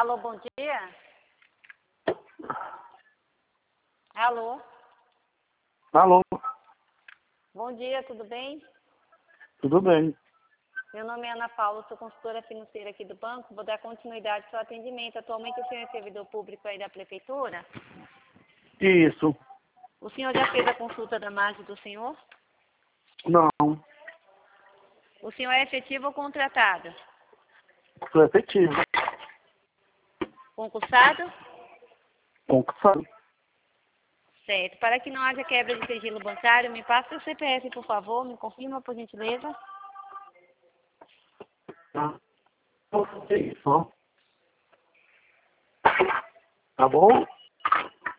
Alô, bom dia. Alô. Alô, Bom dia, tudo bem? tudo bem? Meu nome é Ana Paula, sou consultora financeira aqui do banco. Vou dar continuidade ao seu atendimento. Atualmente o senhor é servidor público aí da prefeitura? Isso. O senhor já fez a consulta da margem do senhor? Não, O senhor é efetivo ou contratado? sou efetivo. Concursado? Concursado. Certo. Para que não haja quebra de sigilo bancário, me passe o CPF, por favor. Me confirma, por gentileza. Tá. É isso, ó. Tá bom?